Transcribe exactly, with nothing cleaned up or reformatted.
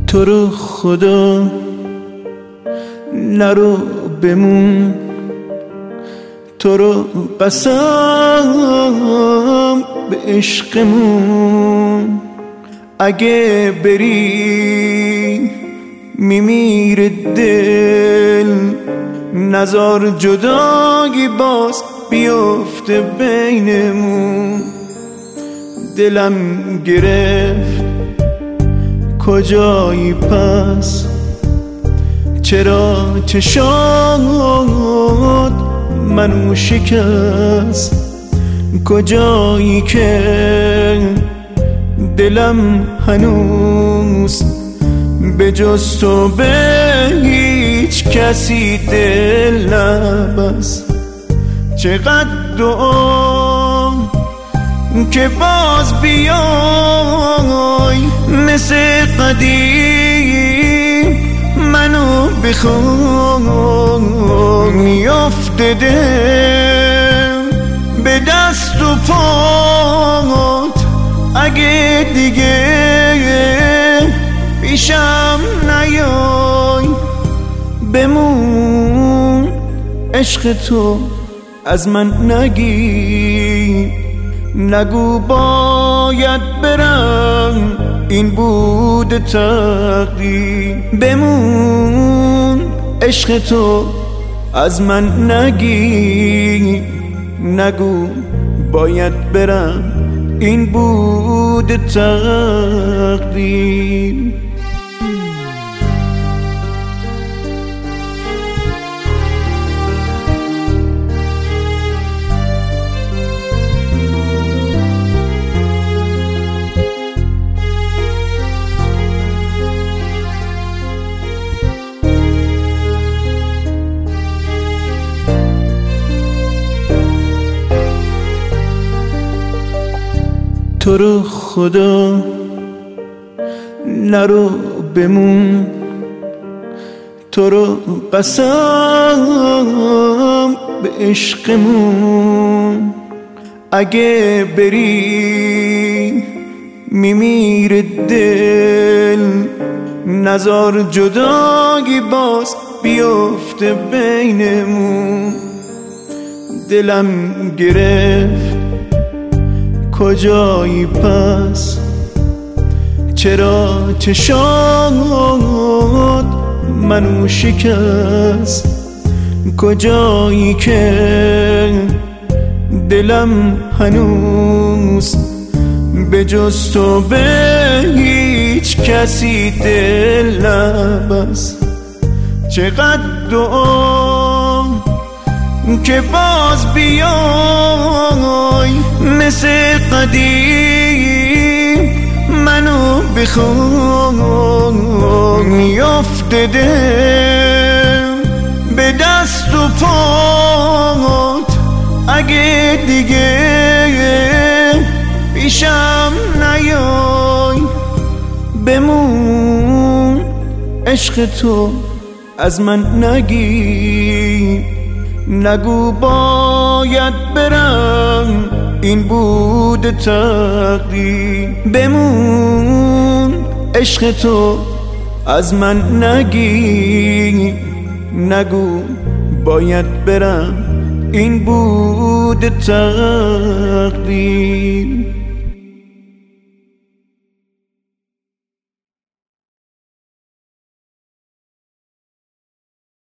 تو رو خدا نرو بمون، تو رو قسم به عشقمون، اگه بری میمیره دل، نزار جدایی باز بیفته بینمون. دلم گرفت کجایی پس، چرا چشات منو شکست، کجایی که دلم هنوز به جز تو به هیچ کسی دل نبست. چقدر دعا که باز بیای مثل قدیم منو بخوای، میافته دل به دست و پات، اگه دیگه پیشم نیای بمون، عشق تو از من نگی، نگو باید برم این بود تقدیر. بمون، عشق تو از من نگی، نگو باید برم این بود تقدیر. تو رو خدا نرو بمون، تو رو قسم به عشقمون، اگه بری میمیره دل، نزار جدایی باز بیفته بینمون. دلم گرفت کجایی پس، چرا چشات منو شکست، کجایی که دلم هنوز به جز تو به هیچ کسی دل نبست. چقدر دعا که باز بیای مثل قدیم منو بخوای، میافته دل به دست و پات، اگه دیگه پیشم نیای بمون، عشق تو از من نگی، نگو باید برم این بود تقدیر. بمون، عشق تو از من نگی، نگو باید برم این بود تقدیر.